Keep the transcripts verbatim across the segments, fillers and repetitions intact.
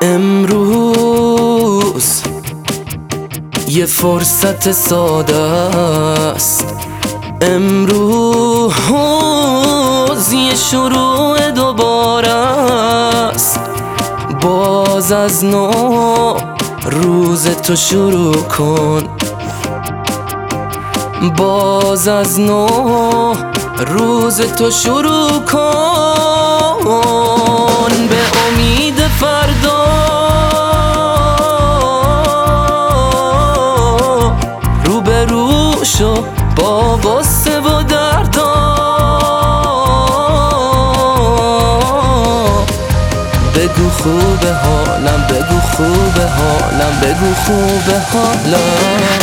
امروز یه فرصت ساده است، امروز یه شروع دوباره است. باز از نو روز تو شروع کن، باز از نو روز تو شروع کن. به امید فردا رو به رو شو با غصه و دردا. بگو خوبه حالم، بگو خوبه حالم، بگو خوبه حالم.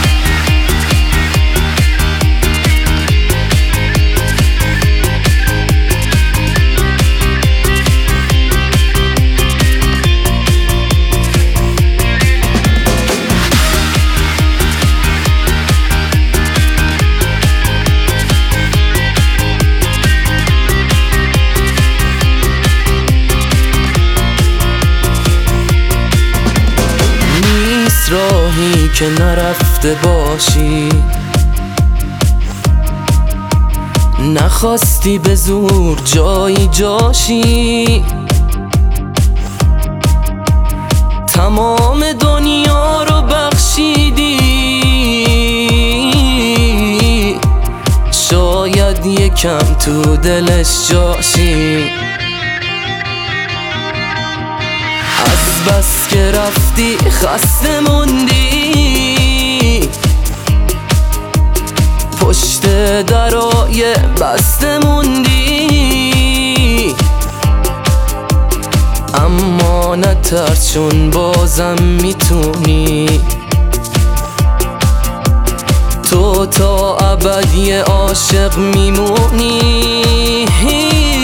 راهی که نرفته باشی، نخواستی به زور جایی جاشی. تمام دنیا رو بخشیدی، شاید یکم تو دلش جاشی. از بس که رفتی خسته موندی، پشت درای بسته موندی. اما نترس چون بازم میتونی، تو تا ابدی عاشق میمونی.